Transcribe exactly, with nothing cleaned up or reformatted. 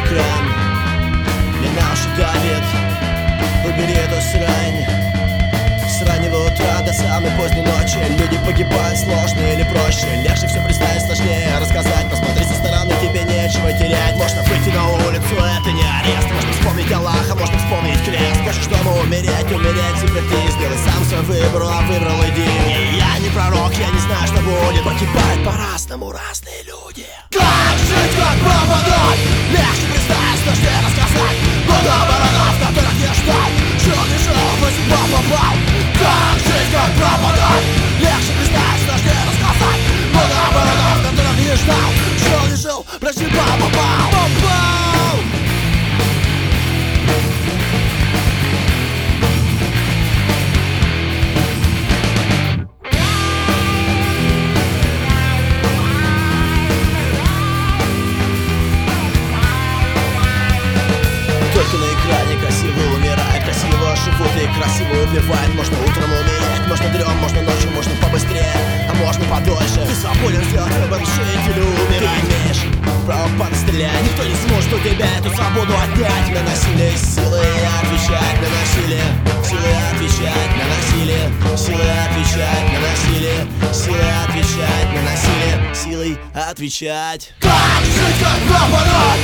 экран, меня уже давит. Убери эту срань. С раннего утра до самой поздней ночи люди погибают, сложно или проще. Легче все представить, сложнее рассказать. Посмотри со стороны, тебе нечего терять. Можно выйти на улицу, это не арест. Можно вспомнить Аллаха, можно вспомнить крест. Хочешь дома умереть, умереть теперь ты. Сделай сам свой выбор, а выбрал иди. И я не пророк, я не знаю, что будет. Погибают по-разному разные люди. Как жить, как пропадать? Легче представить, сложнее рассказать. Года бородов, которых я ждал. Жил, не жил, в судьба попал. Как жить, как пропадать? Легче представить, сложнее рассказать. Года бородов, которых не ждал. Жил, не жил, в судьба попал. Попал! Только на экране красиво умирает, красиво живут и красиво убивают. Можно утром умереть, можно днем, можно ночью, можно побыстрее, а можно подольше. Ты свободен сделать выбор, жить или умирать. Ты имеешь право подстрелять. Никто не сможет у тебя эту свободу отнять. На насилие силы отвечать, на насилие силы отвечать, на насилие силы отвечать, на насилие силы отвечать, на насилие силой отвечать. Как жить, как пропадать?